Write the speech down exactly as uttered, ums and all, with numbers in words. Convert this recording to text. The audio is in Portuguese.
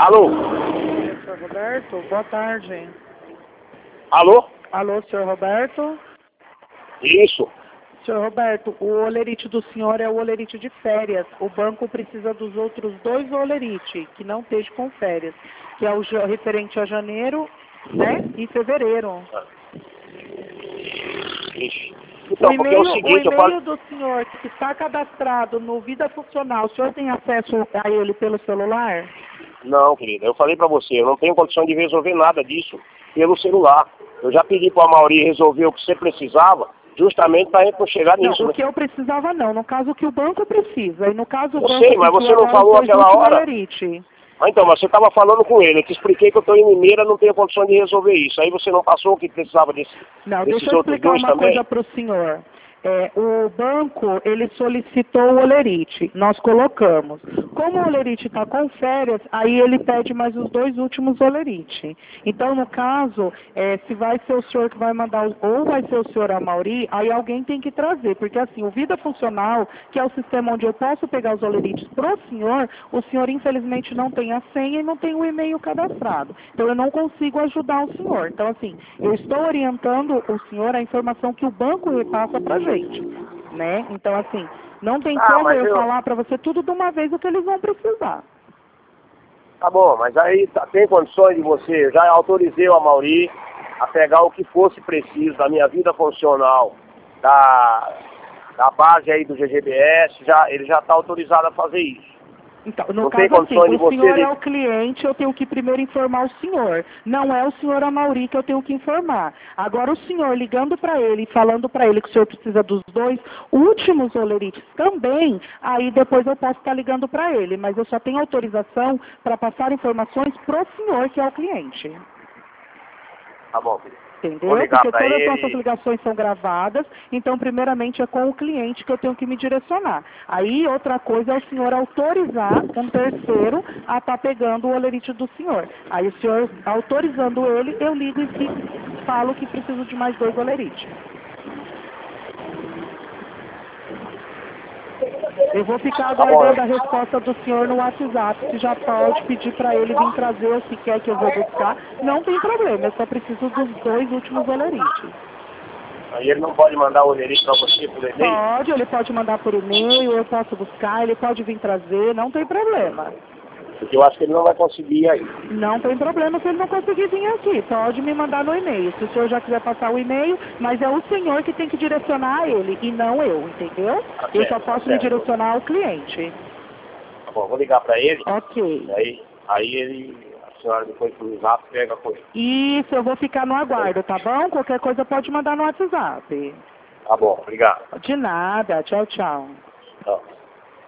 Alô? senhor Roberto, boa tarde. Alô? Alô, senhor Roberto? Isso. senhor Roberto, o olerite do senhor é o olerite de férias. O banco precisa dos outros dois olerite, que não esteja com férias, que é o ja- referente a janeiro, né, e fevereiro. Ixi. Então, o porque é o e-mail, o seguinte, eu e-mail falo... do senhor que está cadastrado no Vida Funcional, o senhor tem acesso a ele pelo celular? Não, querida, eu falei pra você, eu não tenho condição de resolver nada disso pelo celular. Eu já pedi pro Amauri resolver o que você precisava, justamente para não chegar Não, nisso, o né? que eu precisava não, no caso o que o banco precisa, e no caso o Eu banco sei, mas pediu você não agora falou os dois aquela últimos hora. olerite. Ah, então, mas você estava falando com ele, eu te expliquei que eu estou em Mineira, não tenho condição de resolver isso. Aí você não passou o que precisava desse, Não, desses deixa eu outros explicar dois uma também? coisa para o senhor. É, o banco, ele solicitou o olerite, nós colocamos. Como o olerite está com férias, aí ele pede mais os dois últimos olerite. Então, no caso, é, se vai ser o senhor que vai mandar, o- ou vai ser o senhor Amauri, aí alguém tem que trazer, porque assim, o Vida Funcional, que é o sistema onde eu posso pegar os olerites para o senhor, o senhor infelizmente não tem a senha e não tem o e-mail cadastrado. Então, eu não consigo ajudar o senhor. Então, assim, eu estou orientando o senhor a informação que o banco repassa para a gente, né? Então, assim, não tem Ah, como mas eu eu... falar para você tudo de uma vez o que eles vão precisar. Tá bom, mas aí tá, tem condições de você, eu já autorizei o Amauri a pegar o que fosse preciso da minha vida funcional, da, da base aí do G G B S, já, ele já está autorizado a fazer isso. Então, no Não tem caso assim, condições de o você... senhor De... é o cliente, eu tenho que primeiro informar o senhor. Não é o senhor Amauri que eu tenho que informar. Agora, o senhor ligando para ele e falando para ele que o senhor precisa dos dois últimos olerites também, aí depois eu posso estar ligando para ele. Mas eu só tenho autorização para passar informações para o senhor, que é o cliente. Tá bom, filho. Vou Entendeu? ligar Porque para todas as ele... nossas ligações são gravadas, então primeiramente é com o cliente que eu tenho que me direcionar. Aí outra coisa é o senhor autorizar um terceiro a estar pegando o olerite do senhor. Aí o senhor autorizando ele, eu ligo e fico, falo que preciso de mais dois olerites. Eu vou ficar Tá bom, aguardando a resposta do senhor no WhatsApp, se já pode pedir para ele vir trazer ou se quer que eu vou buscar. Não tem problema, eu só preciso dos dois últimos olerites. aí ele não pode mandar o olerite para você por e-mail? Pode, ele pode mandar por e-mail, eu posso buscar, ele pode vir trazer, não tem problema. Porque eu acho que ele não vai conseguir aí. Não tem problema se ele não conseguir vir aqui, pode me mandar no e-mail, se o senhor já quiser passar o e-mail, mas é o senhor que tem que direcionar a ele, e não eu, entendeu? Tá Eu só certo, tá posso me certo. direcionar ao cliente. Tá bom, vou ligar para ele, Ok. e aí, aí ele, a senhora depois pro zap pega com ele. Isso, eu vou ficar no aguardo, tá bom? Qualquer coisa pode mandar no WhatsApp. Tá bom, obrigado. De nada, tchau, tchau. Tchau.